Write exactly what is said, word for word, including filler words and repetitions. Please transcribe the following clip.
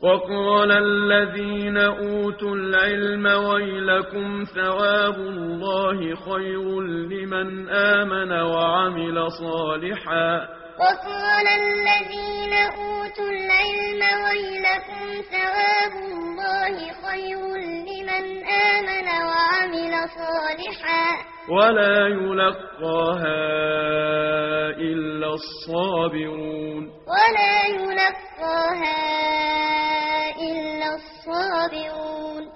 وقال الذين أوتوا العلم ويلكم ثواب الله خير لمن آمن وعمل صالحا وقال الذين أوتوا العلم ويلكم ثواب الله خير لمن آمن وعمل صالحا ولا يلقاها إلا الصابرون ولا يلقاها إلا الصابرون